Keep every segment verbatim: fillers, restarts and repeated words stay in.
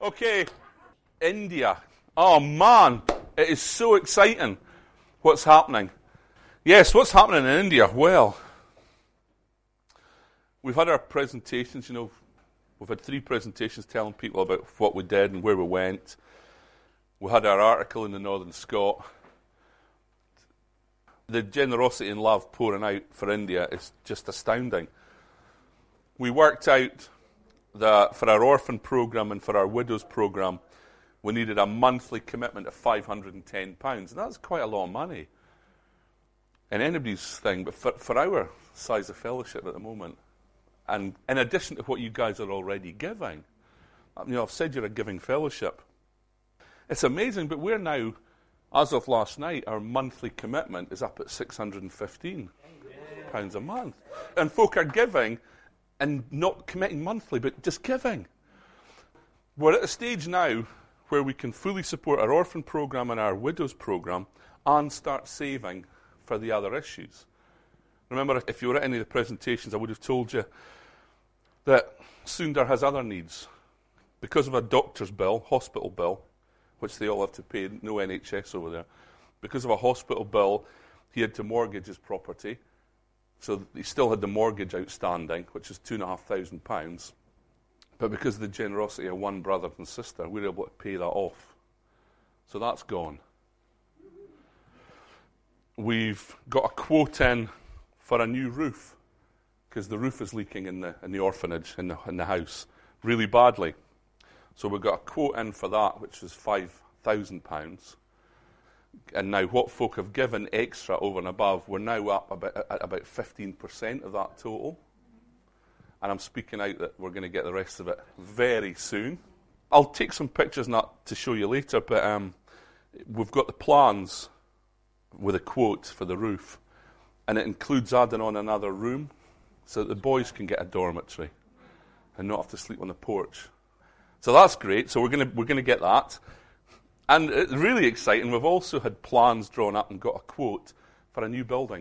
Okay, India. Oh man, it is so exciting what's happening. Yes, what's happening in India? Well, we've had our presentations, you know, we've had three presentations telling people about what we did and where we went. We had our article in the Northern Scot. The generosity and love pouring out for India is just astounding. We worked out that for our orphan program and for our widows program, we needed a monthly commitment of five hundred ten pounds. And that's quite a lot of money in anybody's thing, but for, for our size of fellowship at the moment, and in addition to what you guys are already giving, you know, I've said you're a giving fellowship. It's amazing, but we're now, as of last night, our monthly commitment is up at six hundred fifteen pounds a month. And folk are giving and not committing monthly, but just giving. We're at a stage now where we can fully support our orphan program and our widows program and start saving for the other issues. Remember, if you were at any of the presentations, I would have told you that Sundar has other needs. Because of a doctor's bill, hospital bill, which they all have to pay, no N H S over there. Because of a hospital bill, he had to mortgage his property. So he still had the mortgage outstanding, which is two and a half thousand pounds. But because of the generosity of one brother and sister, we were able to pay that off. So that's gone. We've got a quote in for a new roof, because the roof is leaking in the in the orphanage, in the in the house, really badly. So we've got a quote in for that, which is five thousand pounds. And now what folk have given extra over and above, we're now up about, at about fifteen percent of that total. And I'm speaking out that we're going to get the rest of it very soon. I'll take some pictures and that to show you later, but um, we've got the plans with a quote for the roof. And it includes adding on another room so that the boys can get a dormitory and not have to sleep on the porch. So that's great. So we're going to we're going to get that. And it's really exciting. We've also had plans drawn up and got a quote for a new building.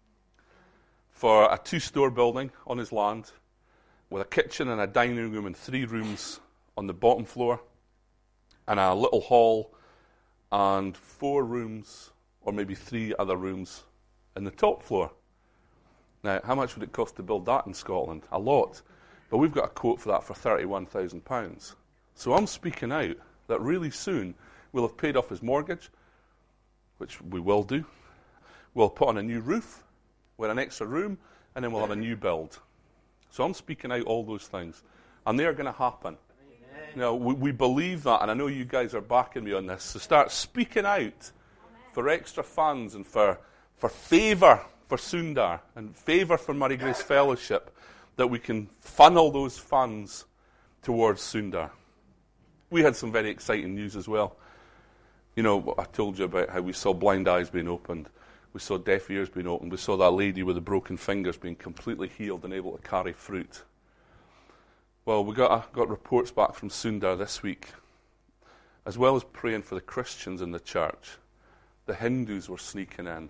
For a two-store building on his land with a kitchen and a dining room and three rooms on the bottom floor and a little hall and four rooms or maybe three other rooms in the top floor. Now, how much would it cost to build that in Scotland? A lot. But we've got a quote for that for thirty-one thousand pounds. So I'm speaking out that really soon we'll have paid off his mortgage, which we will do. We'll put on a new roof with an extra room, and then we'll have a new build. So I'm speaking out all those things. And they are going to happen. Amen. Now, we, we believe that, and I know you guys are backing me on this. So start speaking out Amen. For extra funds and for, for favour for Sundar and favour for Murray Grace Fellowship, that we can funnel those funds towards Sundar. We had some very exciting news as well. You know, I told you about how we saw blind eyes being opened. We saw deaf ears being opened. We saw that lady with the broken fingers being completely healed and able to carry fruit. Well, we got, uh, got reports back from Sundar this week. As well as praying for the Christians in the church, the Hindus were sneaking in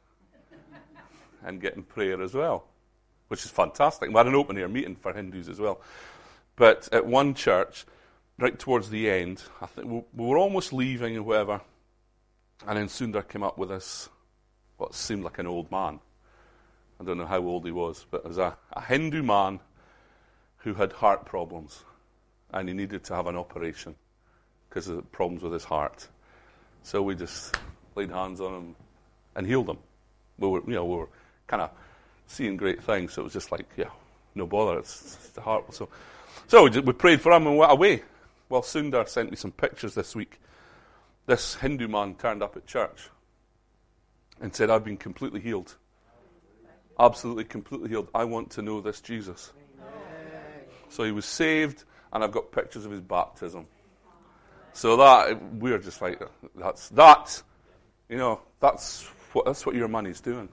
and getting prayer as well, which is fantastic. We had an open-air meeting for Hindus as well. But at one church, right towards the end, I think we, we were almost leaving and whatever, and then Sundar came up with this, what seemed like an old man. I don't know how old he was, but it was a, a Hindu man who had heart problems, and he needed to have an operation because of the problems with his heart. So we just laid hands on him and healed him. We were, you know, we were kind of seeing great things, so it was just like, yeah, no bother, it's, it's the heart. So, so we, just, we prayed for him and went away. Well, Sundar sent me some pictures this week. This Hindu man turned up at church and said, I've been completely healed. Absolutely, completely healed. I want to know this Jesus. So he was saved, and I've got pictures of his baptism. So that, we're just like, that's that. You know, that's what, that's what your money's doing.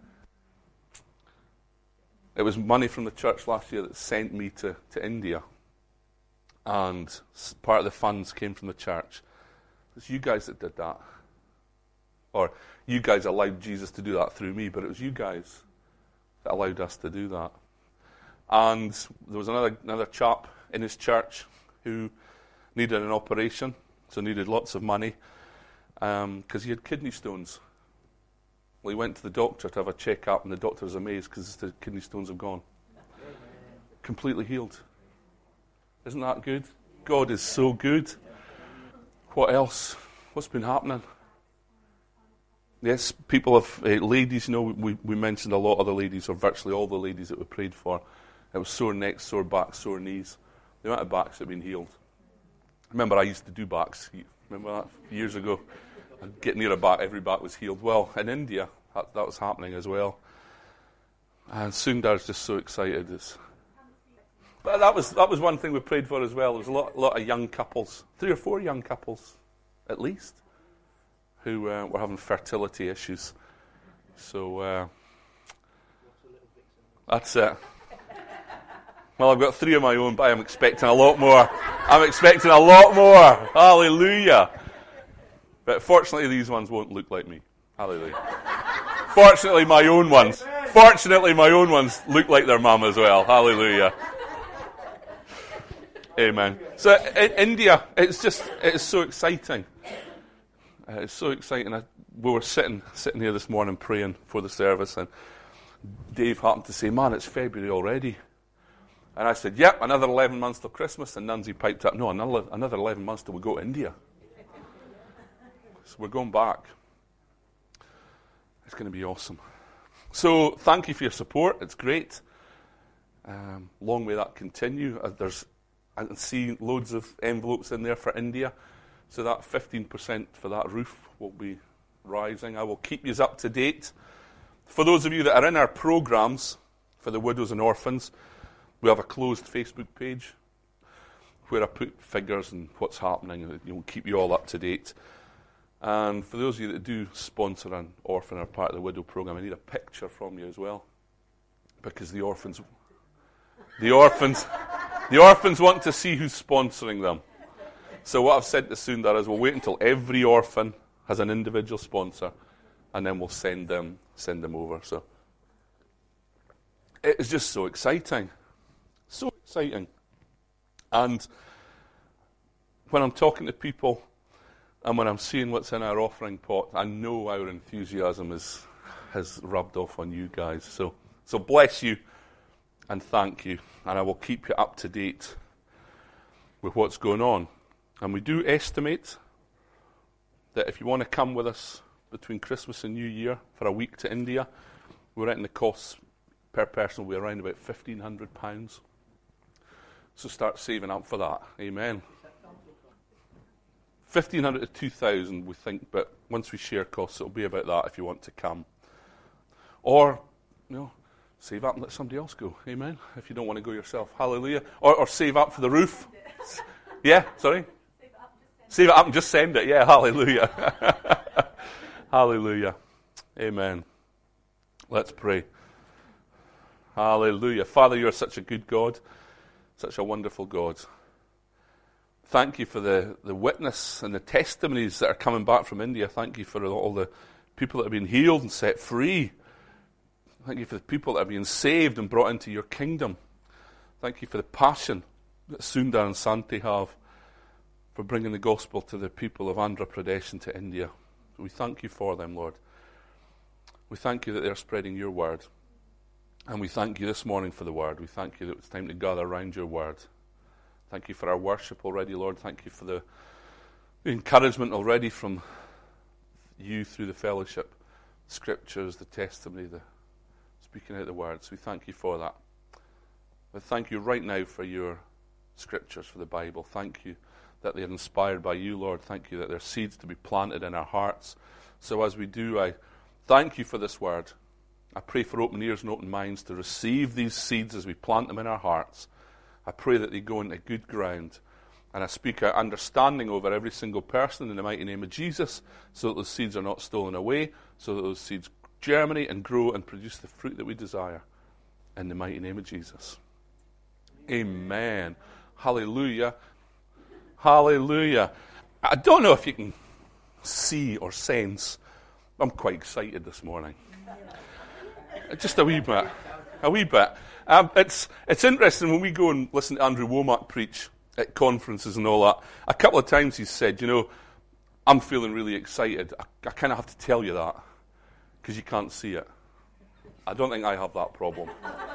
It was money from the church last year that sent me to, to India. And part of the funds came from the church. It's you guys that did that. Or you guys allowed Jesus to do that through me, but it was you guys that allowed us to do that. And there was another another chap in his church who needed an operation, so needed lots of money, because um, he had kidney stones. Well, he went to the doctor to have a check-up, and the doctor was amazed because the kidney stones have gone. Completely healed. Isn't that good? God is so good. What else? What's been happening? Yes, people have, uh, ladies, you know, we, we mentioned a lot of the ladies, or virtually all the ladies that we prayed for. It was sore necks, sore backs, sore knees. The amount of backs that have been healed. Remember, I used to do backs. Remember that? Years ago. I'd get near a back, every back was healed. Well, in India, that, that was happening as well. And Sundar's just so excited. It's, but that was that was one thing we prayed for as well. There was a lot, lot of young couples, three or four young couples, at least, who uh, were having fertility issues. So uh, that's it. Well, I've got three of my own, but I'm expecting a lot more. I'm expecting a lot more. Hallelujah. But fortunately, these ones won't look like me. Hallelujah. Fortunately, my own ones. Fortunately, my own ones look like their mum as well. Hallelujah. Amen. So in India, it's just, it's so exciting. Uh, it's so exciting. I, we were sitting sitting here this morning praying for the service, and Dave happened to say, "Man, it's February already." And I said, "Yep, another eleven months till Christmas." And Nancy piped up, "No, another another eleven months till we go to India." So we're going back. It's going to be awesome. So thank you for your support. It's great. Um, long may that continue. Uh, there's I can see loads of envelopes in there for India. So that fifteen percent for that roof will be rising. I will keep you up to date. For those of you that are in our programs for the widows and orphans, we have a closed Facebook page where I put figures and what's happening, and you'll keep you all up to date. And for those of you that do sponsor an orphan or part of the widow program, I need a picture from you as well, because the orphans, the orphans, the orphans want to see who's sponsoring them. So what I've said to Sundar is we'll wait until every orphan has an individual sponsor, and then we'll send them send them over. So it's just so exciting, so exciting. And when I'm talking to people, and when I'm seeing what's in our offering pot, I know our enthusiasm is, has rubbed off on you guys. So, so bless you and thank you. And I will keep you up to date with what's going on. And we do estimate that if you want to come with us between Christmas and New Year for a week to India, we're reckon the costs per person will be around about fifteen hundred pounds. So start saving up for that. Amen. fifteen hundred to two thousand, we think, but once we share costs, it'll be about that if you want to come. Or, you know, save up and let somebody else go. Amen. If you don't want to go yourself. Hallelujah. Or, or save up for the roof. Yeah, sorry? Save it up and just send it. Yeah, hallelujah. Hallelujah. Amen. Let's pray. Hallelujah. Father, you're such a good God, such a wonderful God. Thank you for the, the witness and the testimonies that are coming back from India. Thank you for all the people that have been healed and set free. Thank you for the people that have been saved and brought into your kingdom. Thank you for the passion that Sundar and Santi have for bringing the gospel to the people of Andhra Pradesh and to India. We thank you for them, Lord. We thank you that they're spreading your word. And we thank you this morning for the word. We thank you that it's time to gather around your word. Thank you for our worship already, Lord. Thank you for the, the encouragement already from you through the fellowship, scriptures, the testimony, the speaking out the words. We thank you for that. But thank you right now for your scriptures, for the Bible. Thank you that they're inspired by you, Lord. Thank you that they're seeds to be planted in our hearts. So as we do, I thank you for this word. I pray for open ears and open minds to receive these seeds as we plant them in our hearts. I pray that they go into good ground. And I speak out understanding over every single person in the mighty name of Jesus, so that those seeds are not stolen away, so that those seeds germinate and grow and produce the fruit that we desire. In the mighty name of Jesus. Amen. Hallelujah. Hallelujah. I don't know if you can see or sense, I'm quite excited this morning. Just a wee bit. A wee bit. Um, it's it's interesting when we go and listen to Andrew Womack preach. at conferences and all that, a couple of times he's said, you know, I'm feeling really excited. I, I kind of have to tell you that because you can't see it. I don't think I have that problem.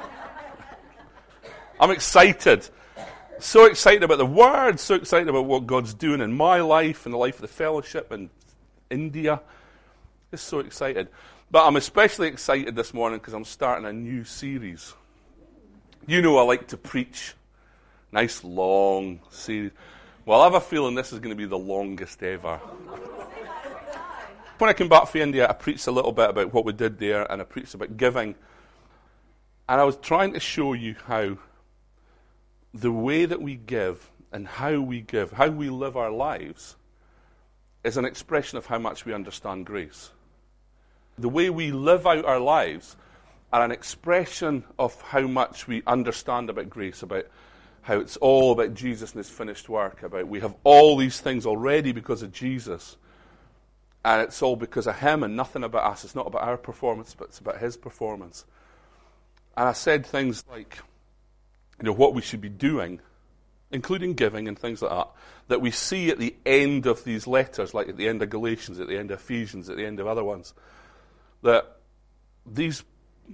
I'm excited. So excited about the Word, so excited about what God's doing in my life and the life of the fellowship in India. Just so excited. But I'm especially excited this morning because I'm starting a new series. You know I like to preach. Nice long series. Well, I have a feeling this is going to be the longest ever. When I came back from India, I preached a little bit about what we did there, and I preached about giving. And I was trying to show you how the way that we give and how we give, how we live our lives, is an expression of how much we understand grace. The way we live out our lives are an expression of how much we understand about grace, about how it's all about Jesus and his finished work, about we have all these things already because of Jesus, and it's all because of him and nothing about us. It's not about our performance, but it's about his performance. And I said things like, you know, what we should be doing, including giving and things like that, that we see at the end of these letters, like at the end of Galatians, at the end of Ephesians, at the end of other ones, that these,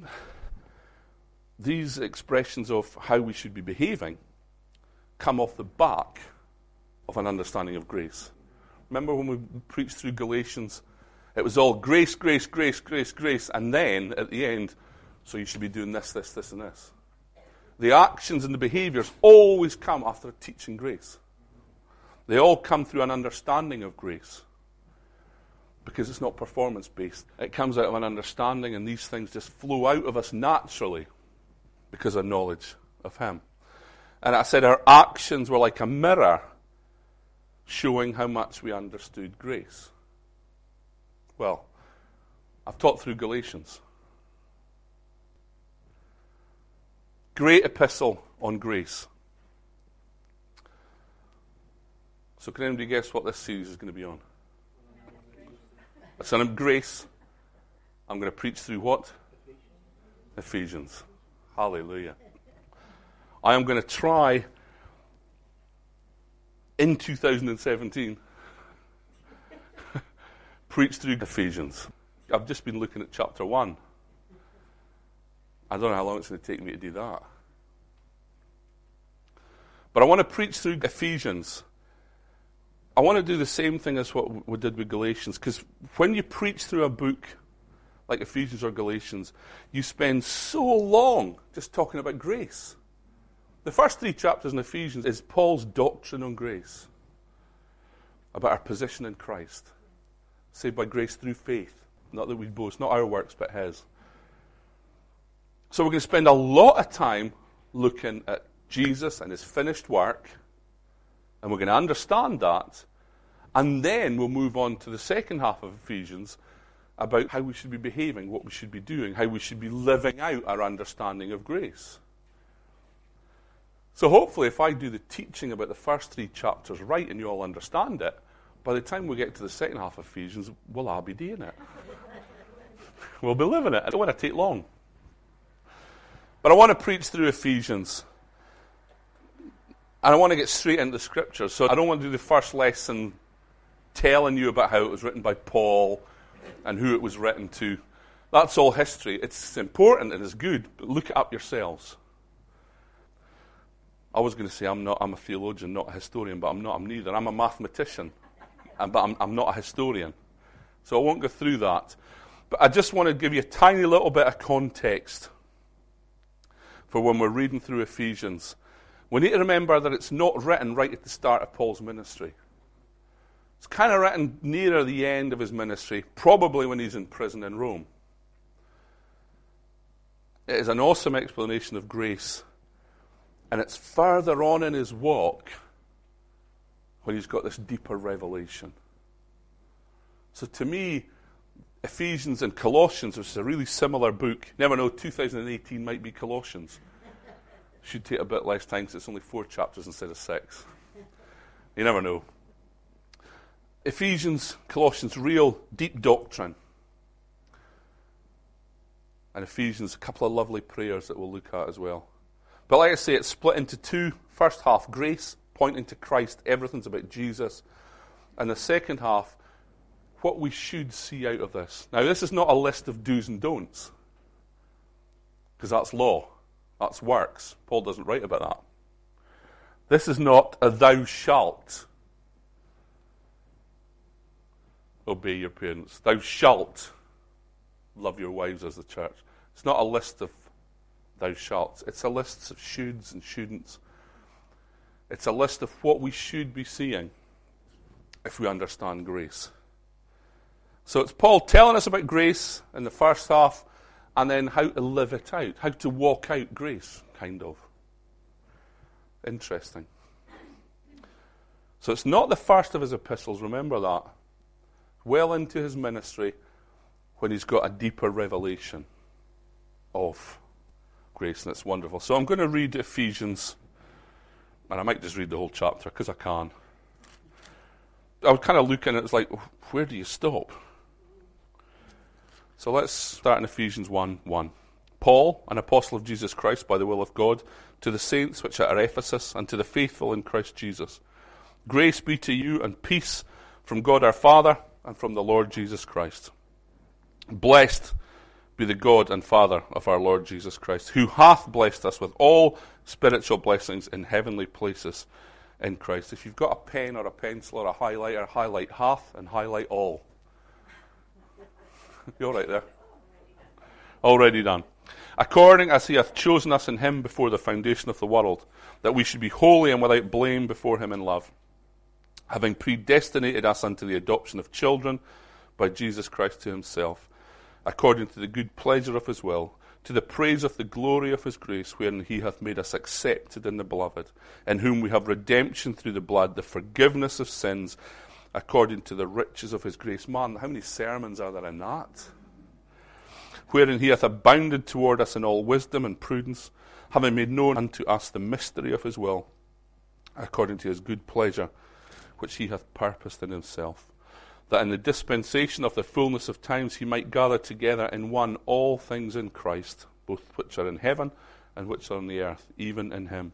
these expressions of how we should be behaving come off the back of an understanding of grace. Remember when we preached through Galatians, it was all grace, grace, grace, grace, grace, and then at the end, so you should be doing this, this, this, and this. The actions and the behaviors always come after teaching grace. They all come through an understanding of grace, because it's not performance-based. It comes out of an understanding, and these things just flow out of us naturally because of knowledge of him. And I said our actions were like a mirror showing how much we understood grace. Well, I've taught through Galatians. Great epistle on grace. So can anybody guess what this series is going to be on? It's on grace. I'm going to preach through what? Ephesians. Hallelujah. I am going to try in two thousand seventeen preach through Ephesians. I've just been looking at chapter one. I don't know how long it's going to take me to do that. But I want to preach through Ephesians. I want to do the same thing as what we did with Galatians, because when you preach through a book like Ephesians or Galatians, you spend so long just talking about grace. The first three chapters in Ephesians is Paul's doctrine on grace, about our position in Christ, saved by grace through faith, not that we boast, not our works, but his. So we're going to spend a lot of time looking at Jesus and his finished work, and we're going to understand that, and then we'll move on to the second half of Ephesians about how we should be behaving, what we should be doing, how we should be living out our understanding of grace. So hopefully if I do the teaching about the first three chapters right and you all understand it, by the time we get to the second half of Ephesians, we'll all be doing it. We'll be living it. I don't want to take long. But I want to preach through Ephesians. And I want to get straight into the scriptures. So I don't want to do the first lesson telling you about how it was written by Paul and who it was written to. That's all history. It's important and it's good, but look it up yourselves. I was going to say I'm not. I'm a theologian, not a historian, but I'm not. I'm neither. I'm a mathematician, but I'm, I'm not a historian. So I won't go through that. But I just want to give you a tiny little bit of context for when we're reading through Ephesians. We need to remember that it's not written right at the start of Paul's ministry. It's kind of written nearer the end of his ministry, probably when he's in prison in Rome. It is an awesome explanation of grace. And it's further on in his walk when he's got this deeper revelation. So to me, Ephesians and Colossians, which is a really similar book, never know, two thousand eighteen might be Colossians. Should take a bit less time because it's only four chapters instead of six. You never know. Ephesians, Colossians, real deep doctrine. And Ephesians, a couple of lovely prayers that we'll look at as well. But like I say, it's split into two. First half, grace, pointing to Christ. Everything's about Jesus. And the second half, what we should see out of this. Now, this is not a list of do's and don'ts, because that's law. That's works. Paul doesn't write about that. This is not a thou shalt obey your parents. Thou shalt love your wives as the church. It's not a list of thou shalt. It's a list of shoulds and shouldn'ts. It's a list of what we should be seeing if we understand grace. So it's Paul telling us about grace in the first half, and then how to live it out, how to walk out grace, kind of. Interesting. So it's not the first of his epistles, remember that. Well into his ministry, when he's got a deeper revelation of grace, and it's wonderful. So I'm going to read Ephesians, and I might just read the whole chapter, because I can. I was kind of looking at it, it's like, where do you stop? So let's start in Ephesians one one. Paul, an apostle of Jesus Christ by the will of God, to the saints which are at Ephesus, and to the faithful in Christ Jesus. Grace be to you and peace from God our Father and from the Lord Jesus Christ. Blessed be the God and Father of our Lord Jesus Christ, who hath blessed us with all spiritual blessings in heavenly places in Christ. If you've got a pen or a pencil or a highlighter, highlight hath and highlight all. You're right there. Already done. According as he hath chosen us in him before the foundation of the world, that we should be holy and without blame before him in love, having predestinated us unto the adoption of children by Jesus Christ to himself, according to the good pleasure of his will, to the praise of the glory of his grace, wherein he hath made us accepted in the beloved, in whom we have redemption through the blood, the forgiveness of sins, according to the riches of his grace. Man, how many sermons are there in that? Wherein he hath abounded toward us in all wisdom and prudence, having made known unto us the mystery of his will, according to his good pleasure, which he hath purposed in himself, that in the dispensation of the fullness of times he might gather together in one all things in Christ, both which are in heaven and which are on the earth, even in him.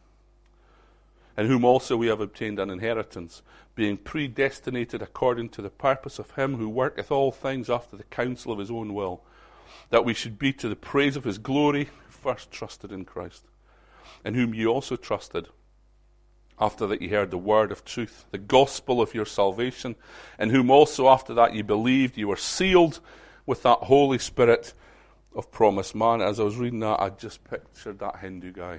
In whom also we have obtained an inheritance, being predestinated according to the purpose of him who worketh all things after the counsel of his own will, that we should be to the praise of his glory, first trusted in Christ, in whom ye also trusted, after that ye heard the word of truth, the gospel of your salvation, in whom also after that ye believed, ye were sealed with that Holy Spirit of promise. Man, as I was reading that, I just pictured that Hindu guy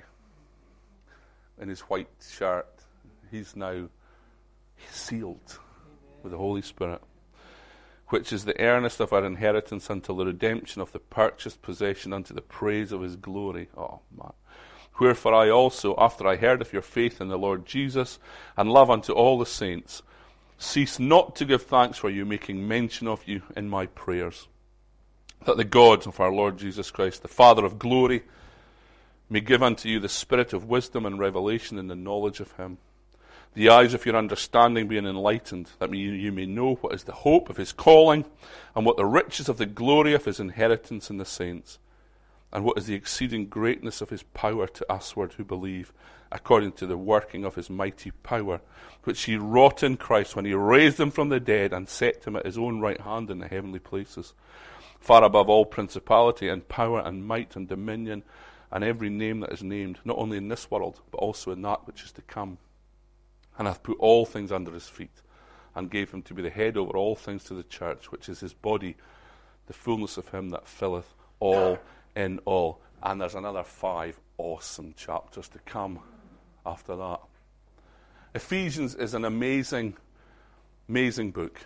in his white shirt. He's now sealed with the Holy Spirit, which is the earnest of our inheritance until the redemption of the purchased possession unto the praise of his glory. Oh, man. Wherefore I also, after I heard of your faith in the Lord Jesus, and love unto all the saints, cease not to give thanks for you, making mention of you in my prayers, that the God of our Lord Jesus Christ, the Father of glory, may give unto you the spirit of wisdom and revelation in the knowledge of him, the eyes of your understanding being enlightened, that you may know what is the hope of his calling, and what the riches of the glory of his inheritance in the saints, and what is the exceeding greatness of his power to usward who believe, according to the working of his mighty power, which he wrought in Christ when he raised him from the dead and set him at his own right hand in the heavenly places, far above all principality and power and might and dominion, and every name that is named, not only in this world, but also in that which is to come. And hath put all things under his feet, and gave him to be the head over all things to the church, which is his body, the fullness of him that filleth all in all. And there's another five awesome chapters to come after that. Ephesians is an amazing, amazing book.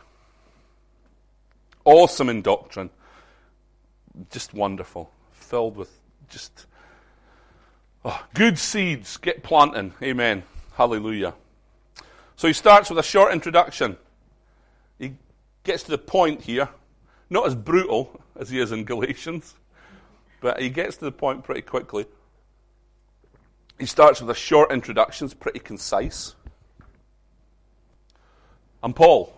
Awesome in doctrine. Just wonderful. Filled with just oh, good seeds. Get planting. Amen. Hallelujah. So he starts with a short introduction. He gets to the point here. Not as brutal as he is in Galatians, but he gets to the point pretty quickly. He starts with a short introduction. It's pretty concise. I'm Paul.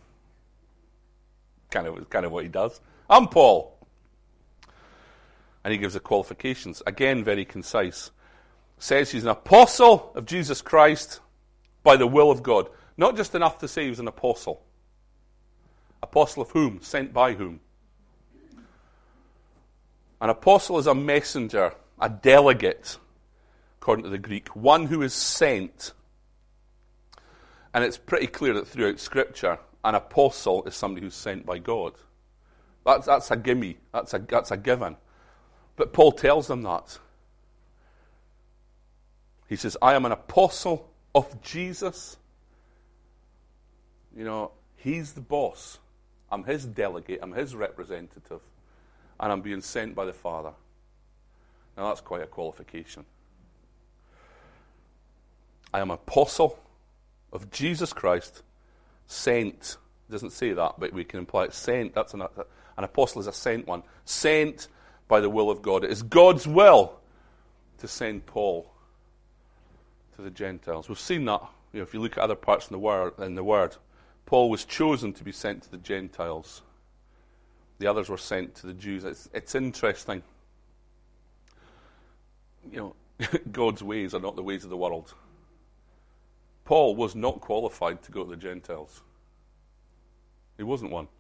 Kind of, kind of what he does. I'm Paul. And he gives the qualifications. Again, very concise. Says he's an apostle of Jesus Christ by the will of God. Not just enough to say he was an apostle. Apostle of whom? Sent by whom? An apostle is a messenger, a delegate, according to the Greek. One who is sent. And it's pretty clear that throughout Scripture, an apostle is somebody who's sent by God. That's, that's a gimme. That's a, that's a given. But Paul tells them that. He says, I am an apostle of Jesus. You know, he's the boss. I'm his delegate. I'm his representative. And I'm being sent by the Father. Now that's quite a qualification. I am an apostle of Jesus Christ, sent. It doesn't say that, but we can imply it. Sent. That's an, an apostle is a sent one. Sent by the will of God. It is God's will to send Paul to the Gentiles. We've seen that. You know, if you look at other parts in the word, in the word, Paul was chosen to be sent to the Gentiles. The others were sent to the Jews. It's, it's interesting. You know, God's ways are not the ways of the world. Paul was not qualified to go to the Gentiles. He wasn't one.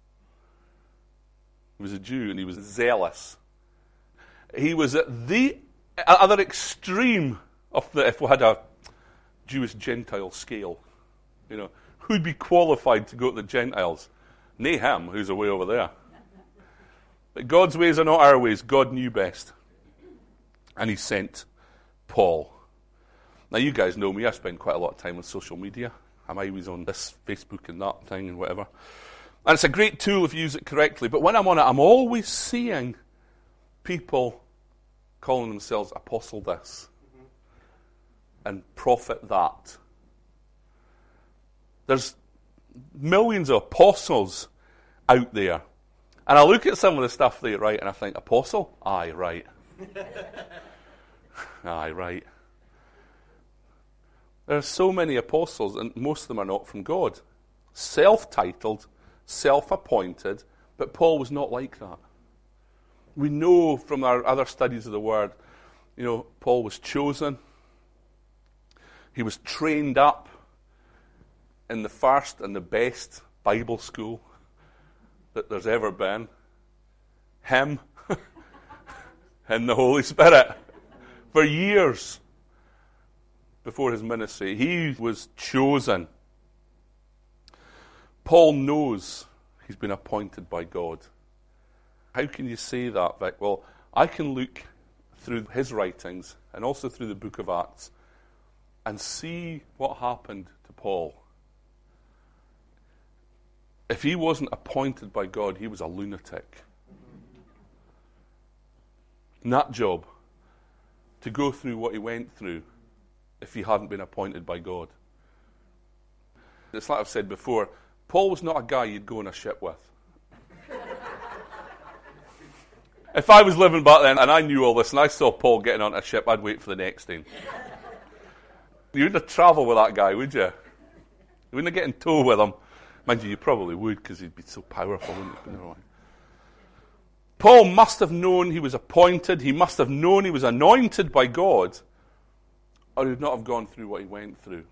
He was a Jew and he was zealous. He was at the other extreme of the, if we had a Jewish-Gentile scale, you know, who'd be qualified to go to the Gentiles? Nay him, who's away over there. But God's ways are not our ways. God knew best. And he sent Paul. Now, you guys know me. I spend quite a lot of time on social media. I'm always on this Facebook and that thing and whatever. And it's a great tool if you use it correctly. But when I'm on it, I'm always seeing people calling themselves apostle this and prophet that. There's millions of apostles out there. And I look at some of the stuff they write and I think, apostle? Aye, right. Aye, right. There are so many apostles, and most of them are not from God. Self-titled, self-appointed, but Paul was not like that. We know from our other studies of the Word, you know, Paul was chosen. He was trained up in the first and the best Bible school that there's ever been. Him and the Holy Spirit. For years before his ministry, he was chosen. Paul knows he's been appointed by God. How can you say that, Vic? Well, I can look through his writings and also through the book of Acts and see what happened to Paul. If he wasn't appointed by God, he was a lunatic. Nut job to go through what he went through if he hadn't been appointed by God. It's like I've said before, Paul was not a guy you'd go on a ship with. If I was living back then and I knew all this and I saw Paul getting on a ship, I'd wait for the next thing. You wouldn't have travelled with that guy, would you? You wouldn't have get in tow with him. Mind you, you probably would because he'd be so powerful, wouldn't you? Never mind. Paul must have known he was appointed. He must have known he was anointed by God, or he would not have gone through what he went through.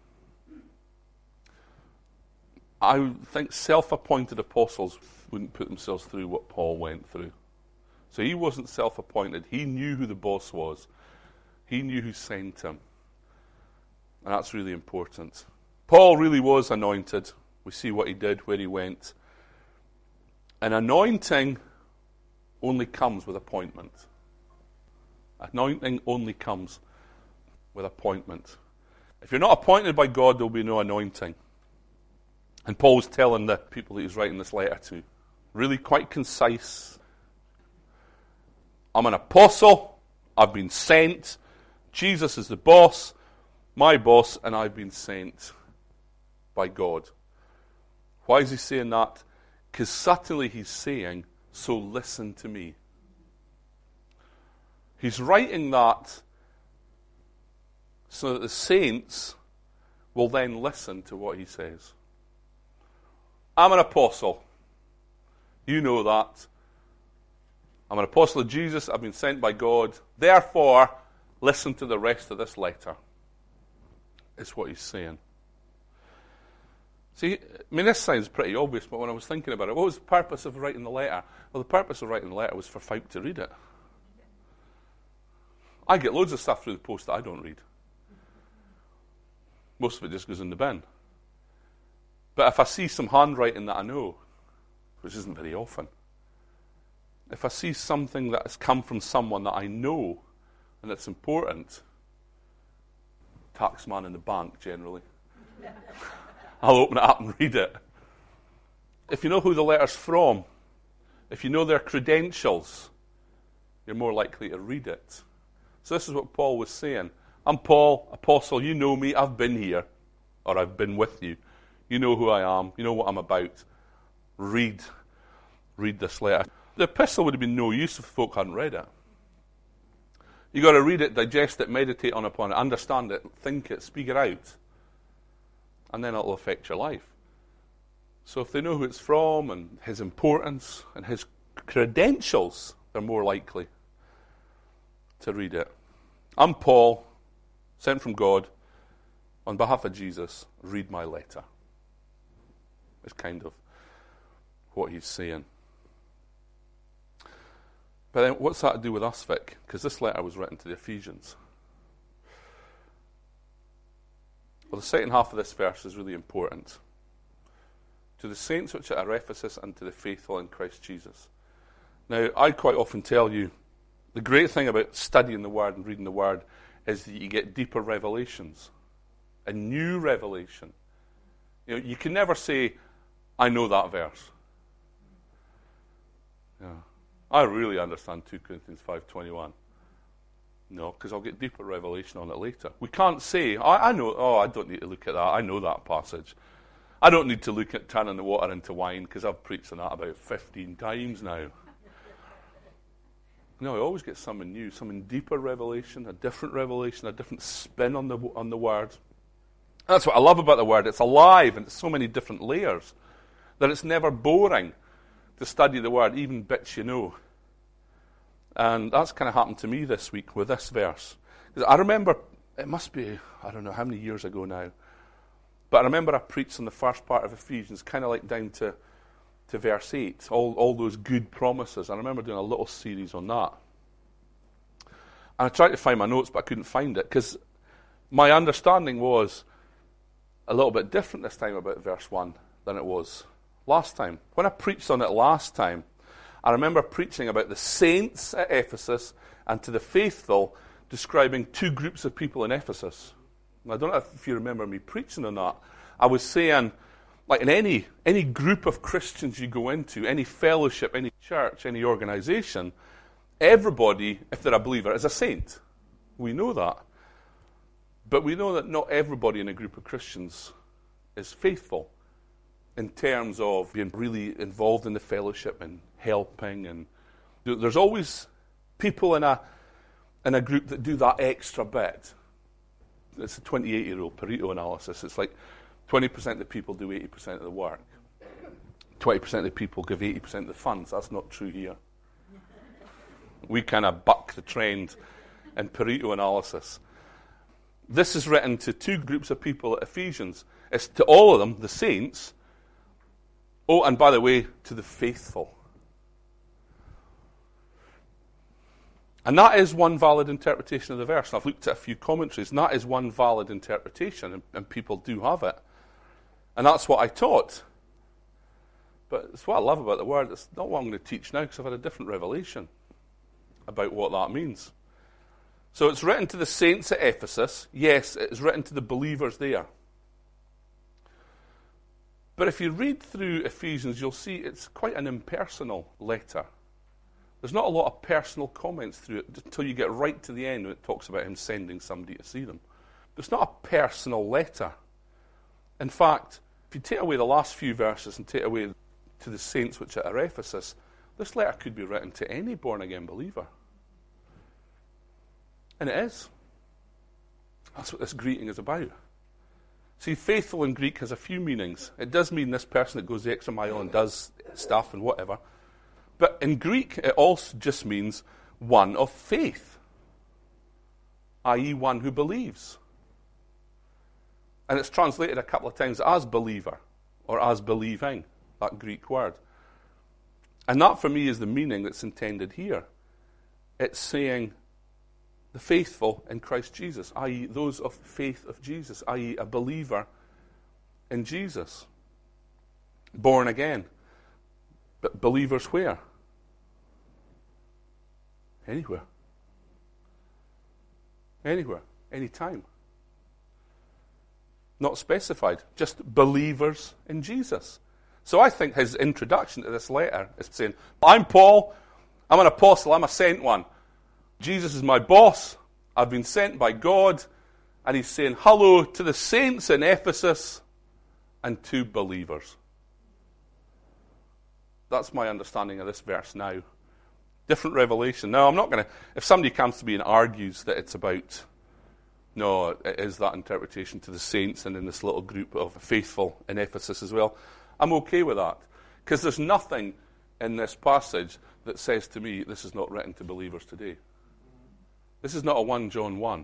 I think self-appointed apostles wouldn't put themselves through what Paul went through. So he wasn't self-appointed. He knew who the boss was. He knew who sent him. And that's really important. Paul really was anointed. We see what he did, where he went. An anointing only comes with appointment. Anointing only comes with appointment. If you're not appointed by God, there will be no anointing. And Paul's telling the people that he's writing this letter to, really quite concise. I'm an apostle. I've been sent. Jesus is the boss, my boss, and I've been sent by God. Why is he saying that? Because subtly he's saying, so listen to me. He's writing that so that the saints will then listen to what he says. I'm an apostle. You know that. I'm an apostle of Jesus. I've been sent by God. Therefore, listen to the rest of this letter. It's what he's saying. See, I mean, this sounds pretty obvious, but when I was thinking about it, what was the purpose of writing the letter? Well, the purpose of writing the letter was for folk to read it. I get loads of stuff through the post that I don't read. Most of it just goes in the bin. But if I see some handwriting that I know, which isn't very often, if I see something that has come from someone that I know and it's important, taxman in the bank generally, I'll open it up and read it. If you know who the letter's from, if you know their credentials, you're more likely to read it. So this is what Paul was saying. I'm Paul, apostle, you know me, I've been here, or I've been with you. You know who I am, you know what I'm about. Read, read this letter. The epistle would have been no use if folk hadn't read it. You've got to read it, digest it, meditate on upon it, understand it, think it, speak it out. And then it'll affect your life. So if they know who it's from and his importance and his credentials, they're more likely to read it. I'm Paul, sent from God, on behalf of Jesus, read my letter. It's kind of what he's saying. But then what's that to do with us, Vic? Because this letter was written to the Ephesians. Well, the second half of this verse is really important. To the saints which are at Ephesus and to the faithful in Christ Jesus. Now, I quite often tell you, the great thing about studying the Word and reading the Word is that you get deeper revelations. A new revelation. You know, you can never say, I know that verse. Yeah. I really understand two Corinthians five twenty-one. No, because I'll get deeper revelation on it later. We can't say, I, I know, oh, I don't need to look at that. I know that passage. I don't need to look at turning the water into wine because I've preached on that about fifteen times now. No, I always get something new, something deeper revelation, a different revelation, a different spin on the on the Word. That's what I love about the Word. It's alive and it's so many different layers that it's never boring to study the Word, even bits you know. And that's kind of happened to me this week with this verse. I remember, it must be, I don't know how many years ago now, but I remember I preached on the first part of Ephesians, kind of like down to, to verse eight, all, all those good promises. I remember doing a little series on that. And I tried to find my notes, but I couldn't find it, because my understanding was a little bit different this time about verse one than it was last time. When I preached on it last time, I remember preaching about the saints at Ephesus and to the faithful, describing two groups of people in Ephesus. And I don't know if you remember me preaching on that. I was saying, like in any any group of Christians you go into, any fellowship, any church, any organization, everybody, if they're a believer, is a saint. We know that. But we know that not everybody in a group of Christians is faithful in terms of being really involved in the fellowship and helping. And there's always people in a in a group that do that extra bit. It's a twenty-eight year old Pareto analysis. It's like twenty percent of the people do eighty percent of the work. twenty percent of the people give eighty percent of the funds. That's not true here. We kind of buck the trend in Pareto analysis. This is written to two groups of people at Ephesians. It's to all of them, the saints. Oh, and by the way, to the faithful. And that is one valid interpretation of the verse. And I've looked at a few commentaries, and that is one valid interpretation, and, and people do have it. And that's what I taught. But it's what I love about the Word. It's not what I'm going to teach now, because I've had a different revelation about what that means. So it's written to the saints at Ephesus. Yes, it's written to the believers there. But if you read through Ephesians, you'll see it's quite an impersonal letter. There's not a lot of personal comments through it until you get right to the end when it talks about him sending somebody to see them. But it's not a personal letter. In fact, if you take away the last few verses and take away to the saints which are at Ephesus, this letter could be written to any born-again believer. And it is. That's what this greeting is about. See, faithful in Greek has a few meanings. It does mean this person that goes the extra mile and does stuff and whatever. But in Greek, it also just means one of faith, that is one who believes. And it's translated a couple of times as believer. or as believing, that Greek word. And that for me is the meaning that's intended here. It's saying the faithful in Christ Jesus, that is those of faith of Jesus, that is a believer in Jesus. Born again. But believers where? Anywhere. Anywhere. Anytime. Not specified. Just believers in Jesus. So I think his introduction to this letter is saying, I'm Paul, I'm an apostle, I'm a sent one. Jesus is my boss, I've been sent by God, and he's saying hello to the saints in Ephesus and to believers. That's my understanding of this verse now. Different revelation. Now, I'm not going to, if somebody comes to me and argues that it's about, no, it is that interpretation to the saints and in this little group of faithful in Ephesus as well, I'm okay with that. Because there's nothing in this passage that says to me, this is not written to believers today. This is not a First John one.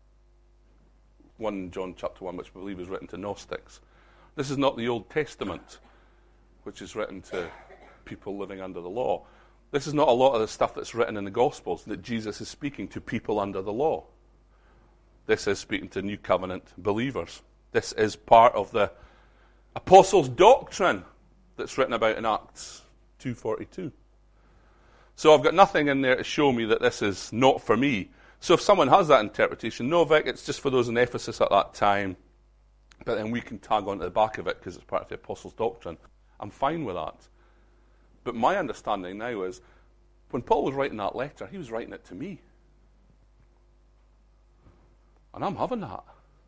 First John chapter one, which I believe is written to Gnostics. This is not the Old Testament, which is written to people living under the law. This is not a lot of the stuff that's written in the Gospels that Jesus is speaking to people under the law. This is speaking to New Covenant believers. This is part of the Apostles' doctrine that's written about in Acts two forty-two. So I've got nothing in there to show me that this is not for me. So if someone has that interpretation, no, Vic, it's just for those in Ephesus at that time, but then we can tag onto the back of it because it's part of the Apostles' doctrine, I'm fine with that. But my understanding now is, when Paul was writing that letter, he was writing it to me. And I'm having that.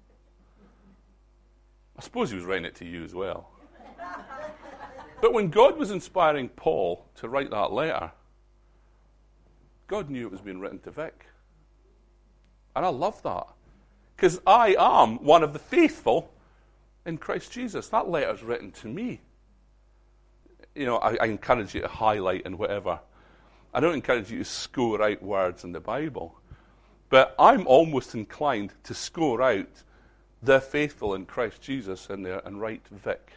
I suppose he was writing it to you as well. But when God was inspiring Paul to write that letter, God knew it was being written to Vic. And I love that. Because I am one of the faithful in Christ Jesus. That letter's written to me. You know, I, I encourage you to highlight and whatever. I don't encourage you to score out words in the Bible. But I'm almost inclined to score out the faithful in Christ Jesus in there and write Vic.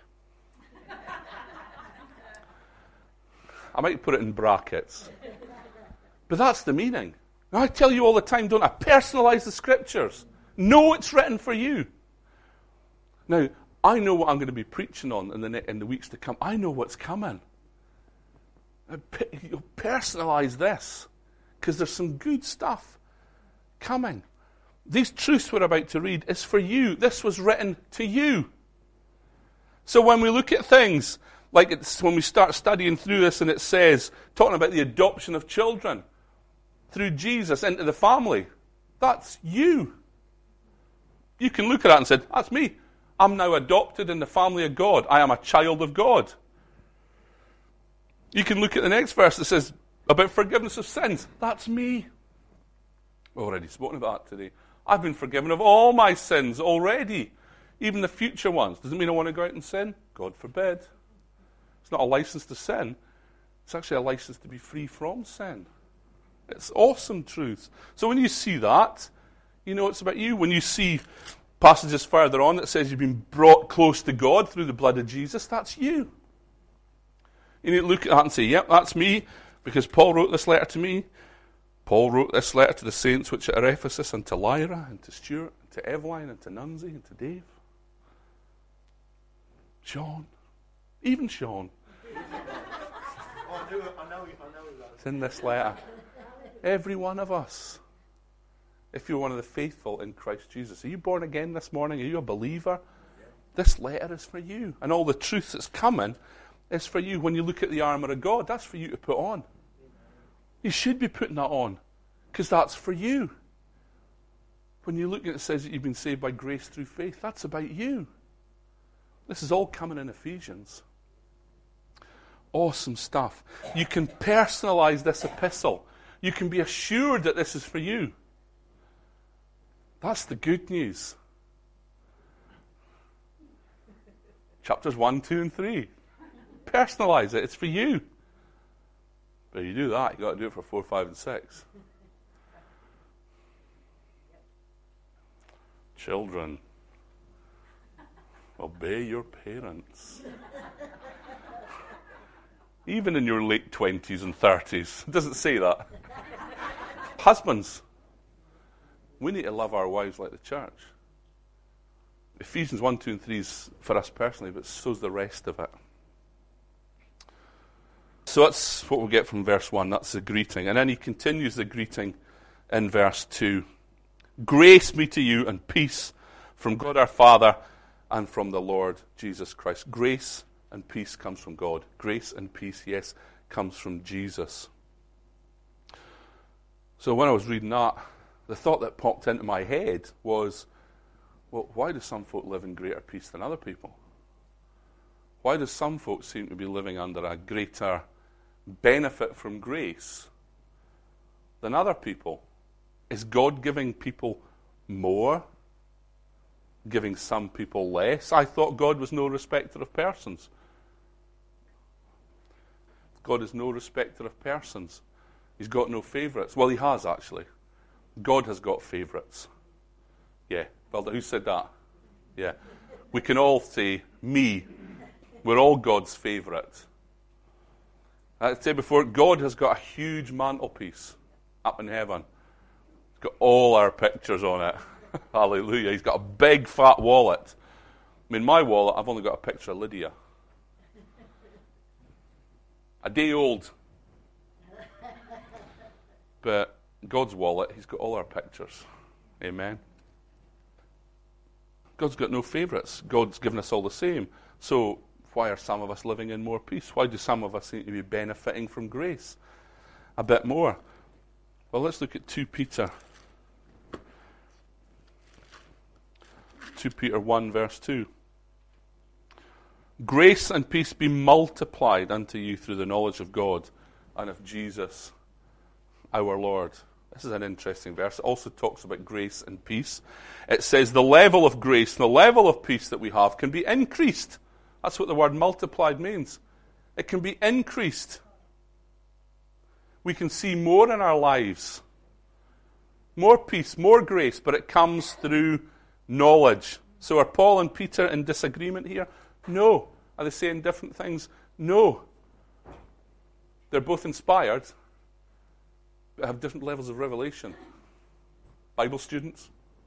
I might put it in brackets. But that's the meaning. I tell you all the time, don't I? Personalize the scriptures. Know it's written for you. Now, I know what I'm going to be preaching on in the, ne- in the weeks to come. I know what's coming. You'll personalize this because there's some good stuff coming. These truths we're about to read is for you. This was written to you. So when we look at things, like it's when we start studying through this and it says, talking about the adoption of children through Jesus into the family, that's you. You can look at that and say, that's me. I'm now adopted in the family of God. I am a child of God. You can look at the next verse that says about forgiveness of sins. That's me. We've already spoken about that today. I've been forgiven of all my sins already, even the future ones. Doesn't mean I want to go out and sin. God forbid. It's not a license to sin. It's actually a license to be free from sin. It's awesome truth. So when you see that, you know it's about you. When you see passages further on that says you've been brought close to God through the blood of Jesus, that's you. You need to look at that and say, yep, that's me, because Paul wrote this letter to me. Paul wrote this letter to the saints which are at Ephesus, and to Lyra, and to Stuart, and to Eveline, and to Nunzi, and to Dave. Sean. Even Sean. Oh, I know, I know, I know that. It's in this letter. Every one of us. If you're one of the faithful in Christ Jesus. Are you born again this morning? Are you a believer? Yeah. This letter is for you. And all the truth that's coming is for you. When you look at the armour of God, that's for you to put on. You should be putting that on, because that's for you. When you look at it, it says that you've been saved by grace through faith. That's about you. This is all coming in Ephesians. Awesome stuff. You can personalize this epistle. You can be assured that this is for you. That's the good news. Chapters one, two, and three. Personalize it. It's for you. But you do that, you've got to do it for four, five, and six. Children. Obey your parents. Even in your late twenties and thirties. It doesn't say that. Husbands, we need to love our wives like the church. Ephesians one, two, and three is for us personally, but so's the rest of it. So that's what we get from verse one. That's the greeting. And then he continues the greeting in verse two. Grace be to you and peace from God our Father and from the Lord Jesus Christ. Grace and peace comes from God. Grace and peace, yes, comes from Jesus. So when I was reading that, the thought that popped into my head was, well, why do some folk live in greater peace than other people? Why do some folk seem to be living under a greater benefit from grace than other people? Is God giving people more? Giving some people less? I thought God was no respecter of persons. God is no respecter of persons. He's got no favourites. Well, he has, actually. God has got favourites. Yeah. Well, who said that? Yeah. We can all say, me. We're all God's favourite. I said before, God has got a huge mantelpiece up in heaven. He's got all our pictures on it. Hallelujah. He's got a big, fat wallet. I mean, my wallet, I've only got a picture of Lydia. A day old. But God's wallet, he's got all our pictures. Amen. God's got no favourites. God's given us all the same. So why are some of us living in more peace? Why do some of us seem to be benefiting from grace a bit more? Well, let's look at Second Peter. Second Peter one, verse two. Grace and peace be multiplied unto you through the knowledge of God and of Jesus, our Lord. This is an interesting verse. It also talks about grace and peace. It says the level of grace, the level of peace that we have can be increased. That's what the word multiplied means. It can be increased. We can see more in our lives. More peace, more grace, but it comes through knowledge. So are Paul and Peter in disagreement here? No. Are they saying different things? No. They're both inspired, but have different levels of revelation. Bible students?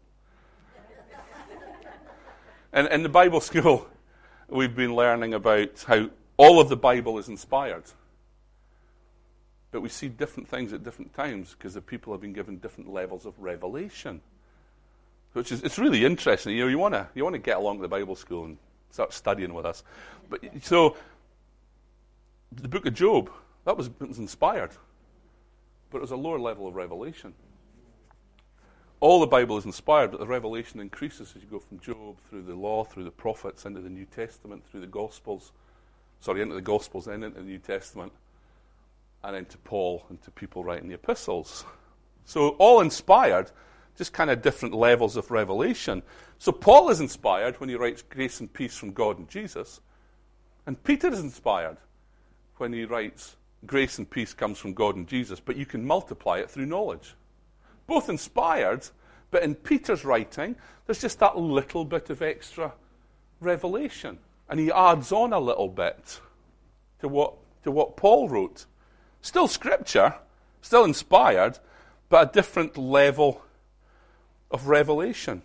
And in the Bible school, we've been learning about how all of the Bible is inspired. But we see different things at different times because the people have been given different levels of revelation. Which is, it's really interesting. You know, you want to you want to get along to the Bible school and start studying with us. But so, the book of Job, that was, it was inspired. But it was a lower level of revelation. All the Bible is inspired, but the revelation increases as you go from Job through the law, through the prophets, into the New Testament, through the Gospels. Sorry, into the Gospels, then into the New Testament, and into Paul, and to people writing the epistles. So all inspired, just kind of different levels of revelation. So Paul is inspired when he writes grace and peace from God and Jesus. And Peter is inspired when he writes grace and peace comes from God and Jesus, but you can multiply it through knowledge. Both inspired, but in Peter's writing, there's just that little bit of extra revelation. And he adds on a little bit to what, to what Paul wrote. Still scripture, still inspired, but a different level of revelation.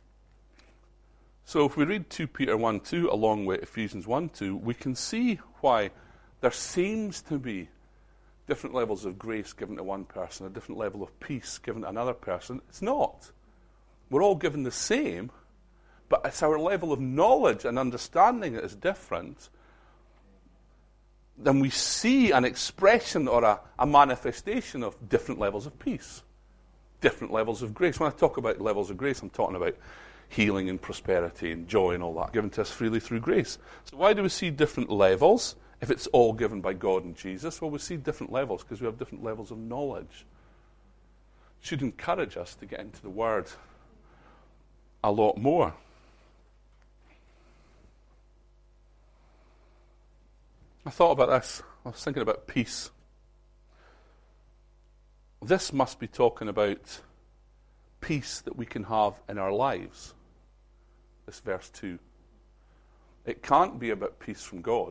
So if we read Second Peter one two along with Ephesians one two, we can see why there seems to be different levels of grace given to one person, a different level of peace given to another person. It's not. We're all given the same, but it's our level of knowledge and understanding that is different. Then we see an expression or a, a manifestation of different levels of peace, different levels of grace. When I talk about levels of grace, I'm talking about healing and prosperity and joy and all that, given to us freely through grace. So why do we see different levels? If it's all given by God and Jesus, well, we see different levels because we have different levels of knowledge. It should encourage us to get into the Word a lot more. I thought about this. I was thinking about peace. This must be talking about peace that we can have in our lives. This verse two. It can't be about peace from God.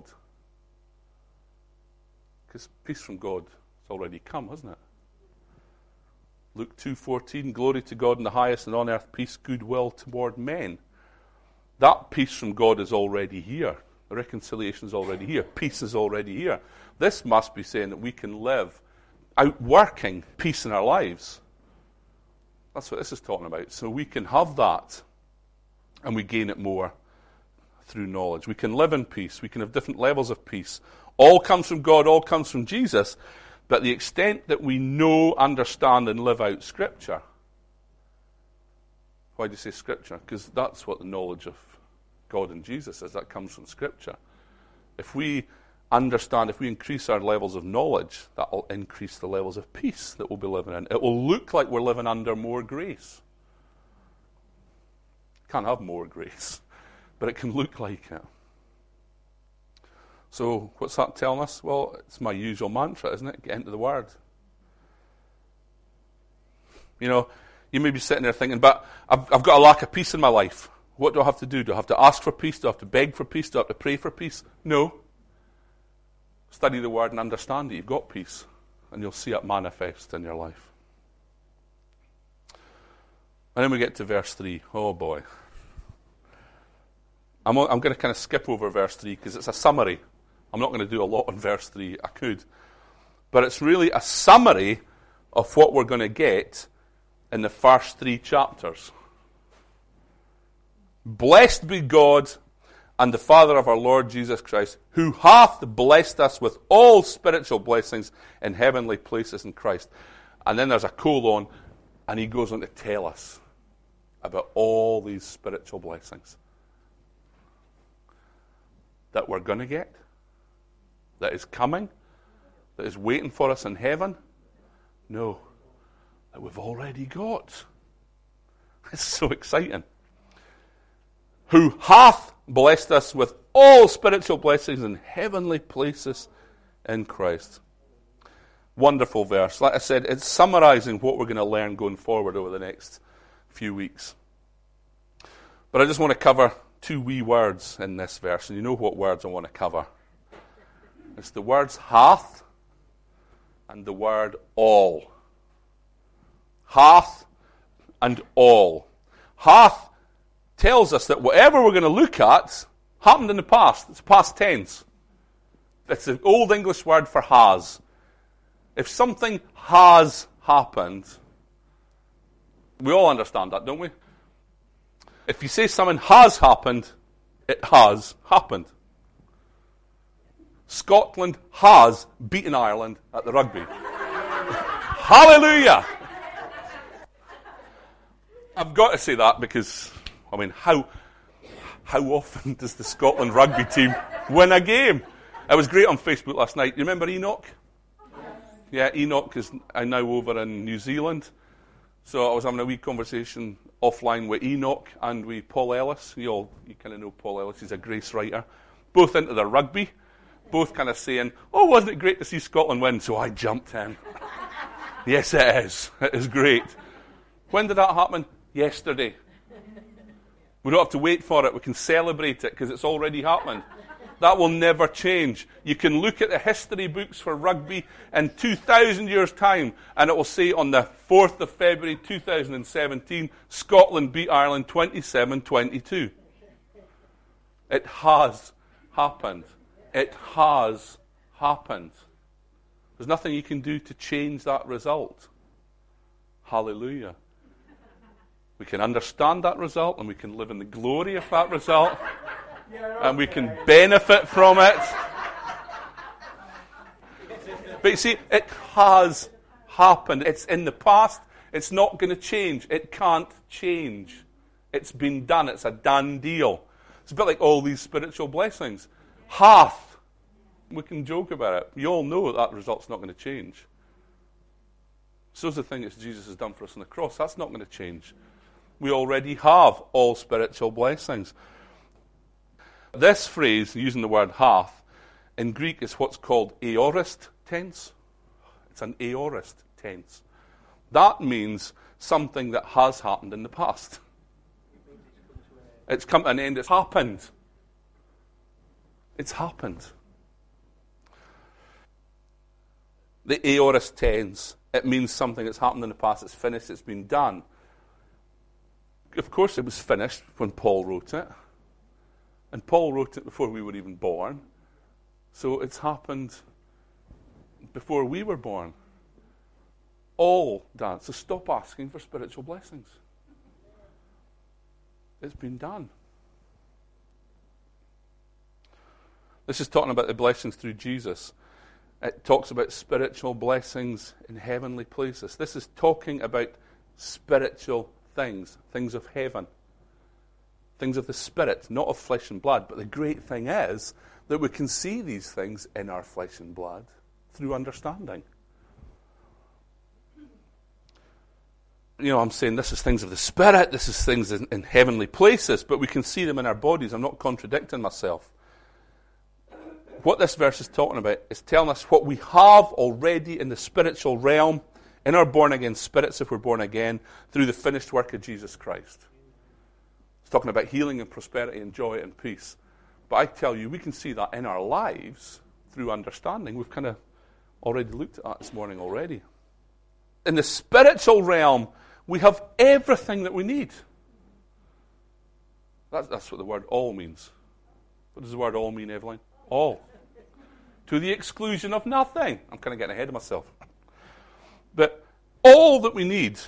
Because peace from God has already come, hasn't it? Luke two fourteen, glory to God in the highest, and on earth peace, goodwill toward men. That peace from God is already here. The reconciliation is already here. Peace is already here. This must be saying that we can live outworking peace in our lives. That's what this is talking about. So we can have that, and we gain it more through knowledge. We can live in peace. We can have different levels of peace. All comes from God, all comes from Jesus, but the extent that we know, understand, and live out Scripture. Why do you say Scripture? Because that's what the knowledge of God and Jesus is. That comes from Scripture. If we understand, if we increase our levels of knowledge, that will increase the levels of peace that we'll be living in. It will look like we're living under more grace. Can't have more grace, but it can look like it. So what's that telling us? Well, it's my usual mantra, isn't it? Get into the Word. You know, you may be sitting there thinking, but I've, I've got a lack of peace in my life. What do I have to do? Do I have to ask for peace? Do I have to beg for peace? Do I have to pray for peace? No. Study the Word and understand it. You've got peace, and you'll see it manifest in your life. And then we get to verse three. Oh boy. I'm, I'm going to kind of skip over verse three because it's a summary. I'm not going to do a lot on verse three. I could. But it's really a summary of what we're going to get in the first three chapters. Blessed be God and the Father of our Lord Jesus Christ, who hath blessed us with all spiritual blessings in heavenly places in Christ. And then there's a colon, and he goes on to tell us about all these spiritual blessings that we're going to get, that is coming, that is waiting for us in heaven. No, that we've already got. It's so exciting. Who hath blessed us with all spiritual blessings in heavenly places in Christ. Wonderful verse. Like I said, it's summarizing what we're going to learn going forward over the next few weeks. But I just want to cover two wee words in this verse, and you know what words I want to cover. It's the words hath and the word all. Hath and all. Hath tells us that whatever we're going to look at happened in the past. It's past tense. It's the old English word for has. If something has happened, we all understand that, don't we? If you say something has happened, it has happened. Scotland has beaten Ireland at the rugby. Hallelujah! I've got to say that because, I mean, how how often does the Scotland rugby team win a game? It was great on Facebook last night. You remember Enoch? Yes. Yeah, Enoch is now over in New Zealand. So I was having a wee conversation offline with Enoch and with Paul Ellis. You all, you kind of know Paul Ellis. He's a grace writer. Both into the rugby. Both kind of saying, oh, wasn't it great to see Scotland win? So I jumped in. Yes, it is. It is great. When did that happen? Yesterday. We don't have to wait for it. We can celebrate it because it's already happened. That will never change. You can look at the history books for rugby in two thousand years' time, and it will say on the fourth of February two thousand seventeen, Scotland beat Ireland twenty-seven twenty-two. It has happened. It has happened. There's nothing you can do to change that result. Hallelujah. We can understand that result, and we can live in the glory of that result, and we can benefit from it. But you see, it has happened. It's in the past. It's not going to change. It can't change. It's been done. It's a done deal. It's a bit like all these spiritual blessings. Hath. We can joke about it. You all know that, that result's not going to change. So's the thing that Jesus has done for us on the cross. That's not going to change. We already have all spiritual blessings. This phrase, using the word hath, in Greek is what's called aorist tense. It's an aorist tense. That means something that has happened in the past. It's come to an end. It's happened. It's happened. The aorist tense, it means something that's happened in the past, it's finished, it's been done. Of course it was finished when Paul wrote it. And Paul wrote it before we were even born. So it's happened before we were born. All done. So stop asking for spiritual blessings. It's been done. This is talking about the blessings through Jesus. It talks about spiritual blessings in heavenly places. This is talking about spiritual things, things of heaven, things of the Spirit, not of flesh and blood. But the great thing is that we can see these things in our flesh and blood through understanding. You know, I'm saying this is things of the Spirit, this is things in, in heavenly places, but we can see them in our bodies. I'm not contradicting myself. What this verse is talking about is telling us what we have already in the spiritual realm, in our born-again spirits, if we're born again, through the finished work of Jesus Christ. It's talking about healing and prosperity and joy and peace. But I tell you, we can see that in our lives through understanding. We've kind of already looked at that this morning already. In the spiritual realm, we have everything that we need. That's, that's what the word all means. What does the word all mean, Evelyn? All. To the exclusion of nothing. I'm kind of getting ahead of myself. But all that we need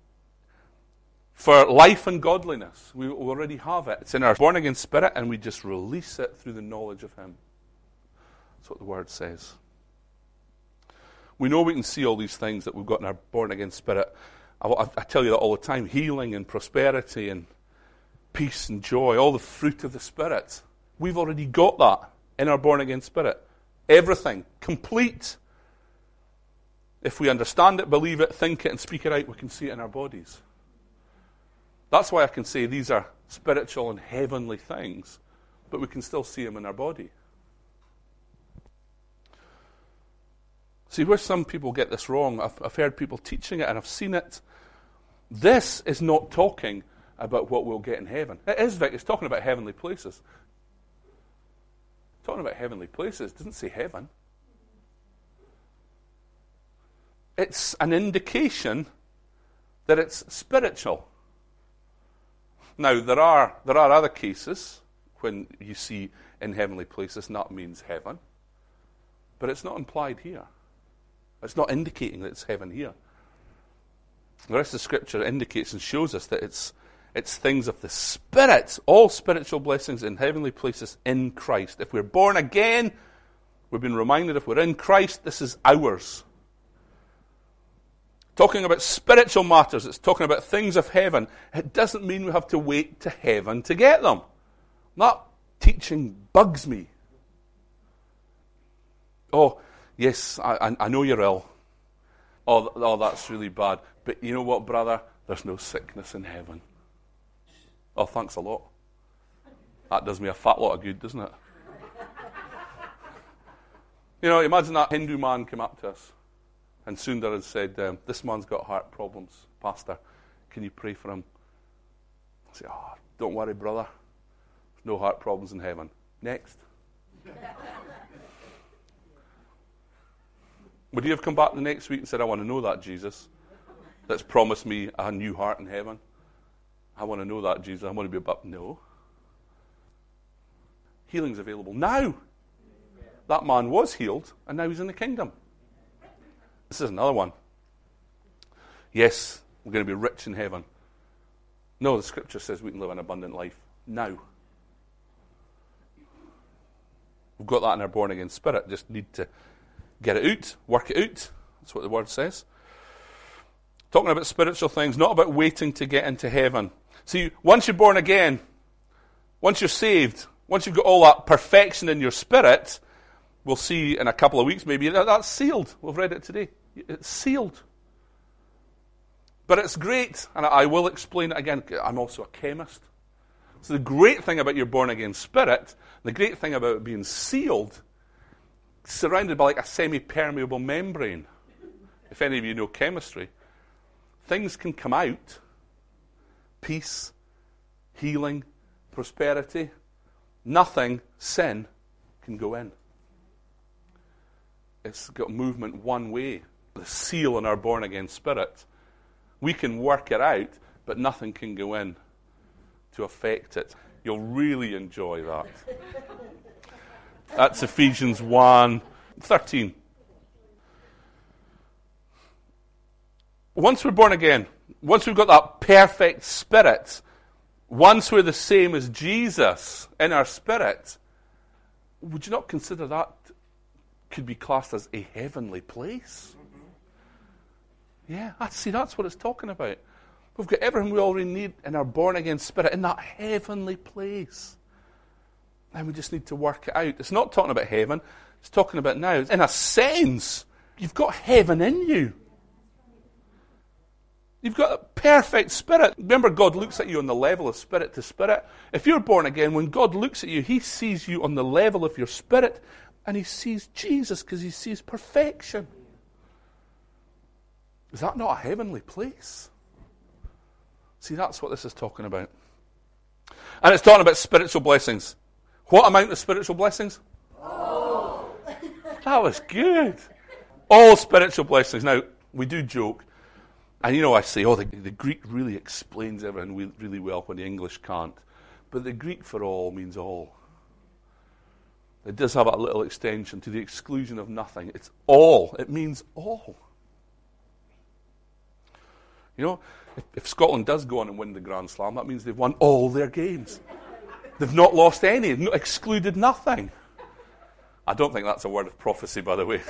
for life and godliness, we already have it. It's in our born-again spirit, and we just release it through the knowledge of Him. That's what the Word says. We know we can see all these things that we've got in our born-again spirit. I, I, I tell you that all the time. Healing and prosperity and peace and joy, all the fruit of the Spirit. We've already got that in our born-again spirit. Everything. Complete. If we understand it, believe it, think it, and speak it out, we can see it in our bodies. That's why I can say these are spiritual and heavenly things, but we can still see them in our body. See, where some people get this wrong, I've, I've heard people teaching it and I've seen it. This is not talking about what we'll get in heaven. It is, Vic, it's talking about heavenly places. It's talking about heavenly places. It doesn't say heaven. It's an indication that it's spiritual. Now, there are there are other cases when you see in heavenly places, and that means heaven. But it's not implied here. It's not indicating that it's heaven here. The rest of the Scripture indicates and shows us that it's it's things of the Spirit, all spiritual blessings in heavenly places in Christ. If we're born again, we've been reminded if we're in Christ, this is ours. Talking about spiritual matters, it's talking about things of heaven. It doesn't mean we have to wait to heaven to get them. That teaching bugs me. Oh, yes, I, I know you're ill. Oh, oh, that's really bad. But you know what, brother? There's no sickness in heaven. Oh, thanks a lot. That does me a fat lot of good, doesn't it? You know, imagine that Hindu man came up to us. And Sundar had said, um, this man's got heart problems. Pastor, can you pray for him? I said, oh, don't worry, brother. There's no heart problems in heaven. Next. Would you have come back the next week and said, I want to know that Jesus that's promised me a new heart in heaven? I want to know that Jesus. I want to be about, no. Healing's available now. That man was healed, and now he's in the kingdom. This is another one. Yes, we're going to be rich in heaven. No, the Scripture says we can live an abundant life now. We've got that in our born-again spirit. Just need to get it out, work it out. That's what the Word says. Talking about spiritual things, not about waiting to get into heaven. See, once you're born again, once you're saved, once you've got all that perfection in your spirit, we'll see in a couple of weeks maybe, that's sealed. We've read it today. It's sealed. But it's great, and I will explain it again. I'm also a chemist. So the great thing about your born-again spirit, the great thing about it being sealed, surrounded by like a semi-permeable membrane, if any of you know chemistry, things can come out, peace, healing, prosperity, nothing, sin, can go in. It's got movement one way. The seal in our born-again spirit. We can work it out, but nothing can go in to affect it. You'll really enjoy that. That's Ephesians one thirteen. Once we're born again, once we've got that perfect spirit, once we're the same as Jesus in our spirit, would you not consider that could be classed as a heavenly place? Yeah, I see, that's what it's talking about. We've got everything we already need in our born-again spirit, in that heavenly place. And we just need to work it out. It's not talking about heaven, it's talking about now. In a sense, you've got heaven in you. You've got a perfect spirit. Remember, God looks at you on the level of spirit to spirit. If you're born again, when God looks at you, he sees you on the level of your spirit, and he sees Jesus because he sees perfection. Is that not a heavenly place? See, that's what this is talking about. And it's talking about spiritual blessings. What amount of spiritual blessings? Oh. That was good. All spiritual blessings. Now, we do joke. And you know, I say, oh, the, the Greek really explains everything really well when the English can't. But the Greek for all means all. It does have a little extension to the exclusion of nothing. It's all. It means all. You know, if, if Scotland does go on and win the Grand Slam, that means they've won all their games. They've not lost any, no, excluded nothing. I don't think that's a word of prophecy, by the way.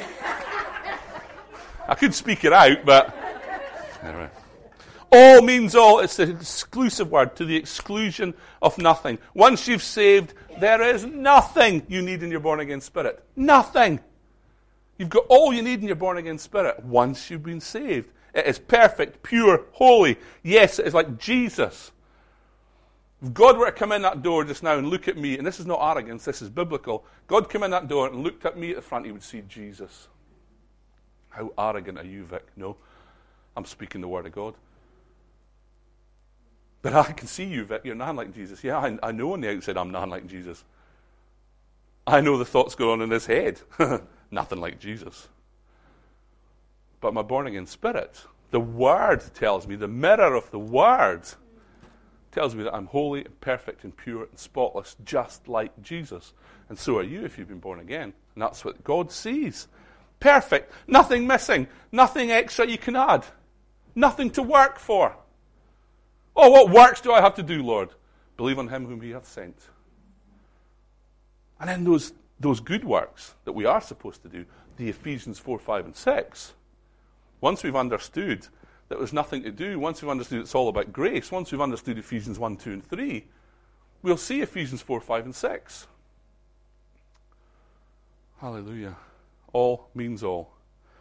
I could speak it out, but... Anyway. All means all. It's the exclusive word, to the exclusion of nothing. Once you've saved, there is nothing you need in your born-again spirit. Nothing. You've got all you need in your born-again spirit once you've been saved. It is perfect, pure, holy. Yes, it is like Jesus. If God were to come in that door just now and look at me, and this is not arrogance, this is biblical. God came in that door and looked at me at the front, he would see Jesus. How arrogant are you, Vic? No, I'm speaking the word of God. But I can see you, Vic. You're none like Jesus. Yeah, I, I know on the outside I'm none like Jesus. I know the thoughts going on in his head. Nothing like Jesus. But my born-again spirit, the Word tells me, the mirror of the Word tells me that I'm holy and perfect and pure and spotless, just like Jesus. And so are you if you've been born again. And that's what God sees. Perfect. Nothing missing. Nothing extra you can add. Nothing to work for. Oh, what works do I have to do, Lord? Believe on him whom he hath sent. And then those, those good works that we are supposed to do, the Ephesians four, five, and six, once we've understood that there's nothing to do, once we've understood it's all about grace, once we've understood Ephesians one, two, and three, we'll see Ephesians four, five, and six. Hallelujah. All means all.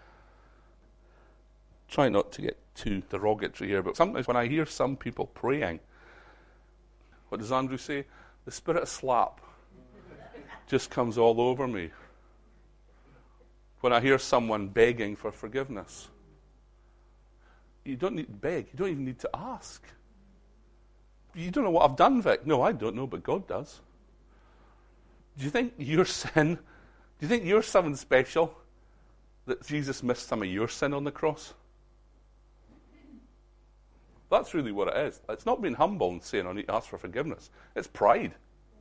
Try not to get too derogatory here, but sometimes when I hear some people praying, what does Andrew say? The spirit of slap just comes all over me. When I hear someone begging for forgiveness, you don't need to beg. You don't even need to ask. You don't know what I've done, Vic. No, I don't know, but God does. Do you think your sin, do you think you're something special that Jesus missed some of your sin on the cross? That's really what it is. It's not being humble and saying, I need to ask for forgiveness. It's pride.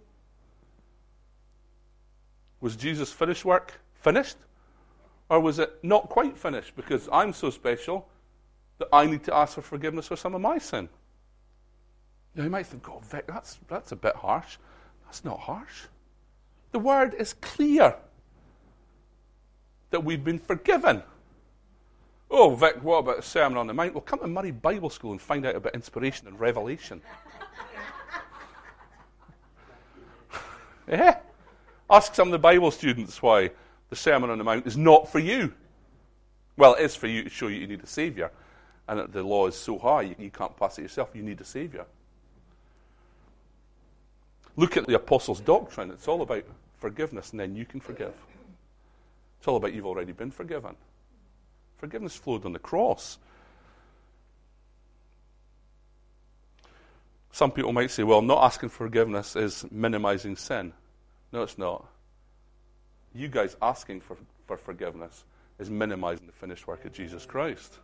Was Jesus' finished work finished? Or was it not quite finished because I'm so special that I need to ask for forgiveness for some of my sin? Now you might think, oh, Vic, that's, that's a bit harsh. That's not harsh. The word is clear that we've been forgiven. Oh, Vic, what about the Sermon on the Mount? Well, come to Murray Bible School and find out about inspiration and revelation. Yeah? Ask some of the Bible students why the Sermon on the Mount is not for you. Well, it is for you to show you you need a Saviour. And that the law is so high, you, you can't pass it yourself. You need a Saviour. Look at the Apostles' doctrine. It's all about forgiveness, and then you can forgive. It's all about you've already been forgiven. Forgiveness flowed on the cross. Some people might say, well, not asking for forgiveness is minimizing sin. No, it's not. you guys asking for, for forgiveness is minimizing the finished work of Jesus Christ.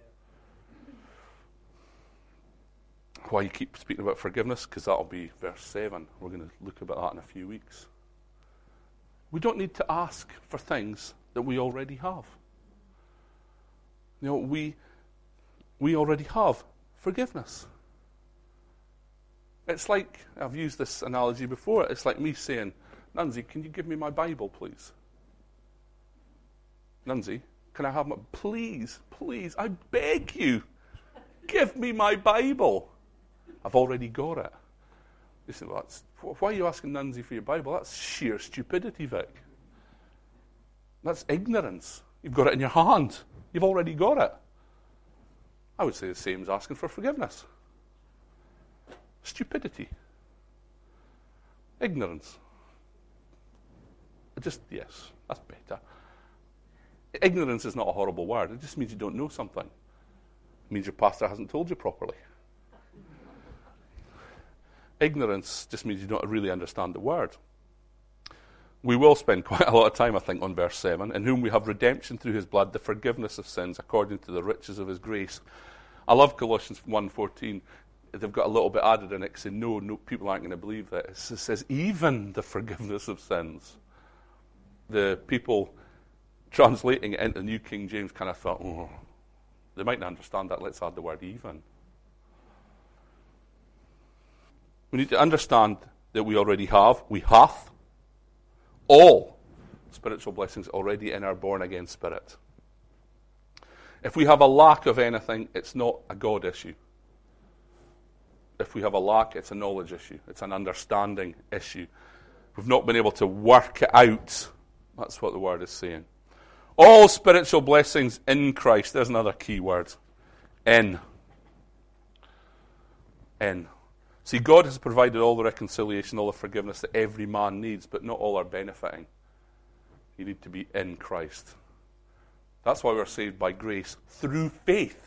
Why you keep speaking about forgiveness? Because that'll be verse seven. We're going to look about that in a few weeks. We don't need to ask for things that we already have. You know, we we already have forgiveness. It's like, I've used this analogy before, it's like me saying, Nunzi, can you give me my Bible, please? Nunzi, can I have my, please, please, I beg you, give me my Bible. I've already got it. You say, well, that's, why are you asking Nunzi for your Bible? That's sheer stupidity, Vic. That's ignorance. You've got it in your hand. You've already got it. I would say the same as asking for forgiveness. Stupidity. Ignorance. Just, yes, that's better. Ignorance is not a horrible word. It just means you don't know something. It means your pastor hasn't told you properly. Ignorance just means you don't really understand the word. We will spend quite a lot of time, I think, on verse seven. In whom we have redemption through his blood, the forgiveness of sins, according to the riches of his grace. I love Colossians one fourteen. They've got a little bit added in it, saying, no, no, people aren't going to believe that. It says, even the forgiveness of sins. The people translating it into New King James kind of thought, oh, they might not understand that. Let's add the word even. We need to understand that we already have, we hath, all spiritual blessings already in our born-again spirit. If we have a lack of anything, it's not a God issue. If we have a lack, it's a knowledge issue. It's an understanding issue. We've not been able to work it out. That's what the word is saying. All spiritual blessings in Christ. There's another key word. In. In. See, God has provided all the reconciliation, all the forgiveness that every man needs, but not all are benefiting. You need to be in Christ. That's why we're saved by grace through faith.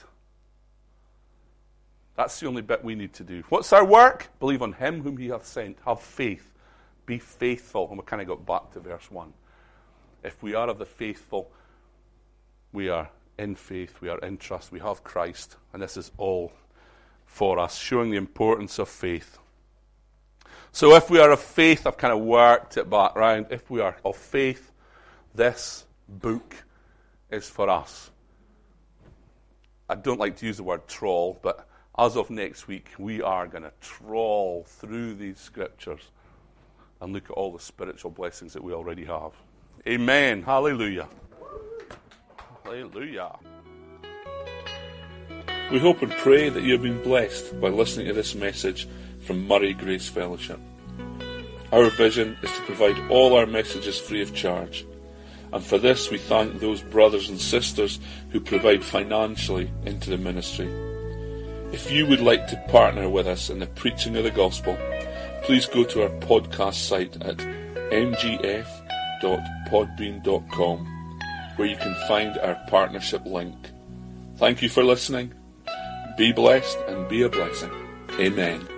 That's the only bit we need to do. What's our work? Believe on him whom he hath sent. Have faith. Be faithful. And we kind of got back to verse one. If we are of the faithful, we are in faith, we are in trust, we have Christ, and this is all for us, showing the importance of faith. So if we are of faith, I've kind of worked it back round. If we are of faith, this book is for us. I don't like to use the word trawl, but as of next week, we are going to trawl through these scriptures and look at all the spiritual blessings that we already have. Amen. Hallelujah. Hallelujah. We hope and pray that you have been blessed by listening to this message from Murray Grace Fellowship. Our vision is to provide all our messages free of charge. And for this we thank those brothers and sisters who provide financially into the ministry. If you would like to partner with us in the preaching of the gospel, please go to our podcast site at m g f dot podbean dot com, where you can find our partnership link. Thank you for listening. Be blessed and be a blessing. Amen.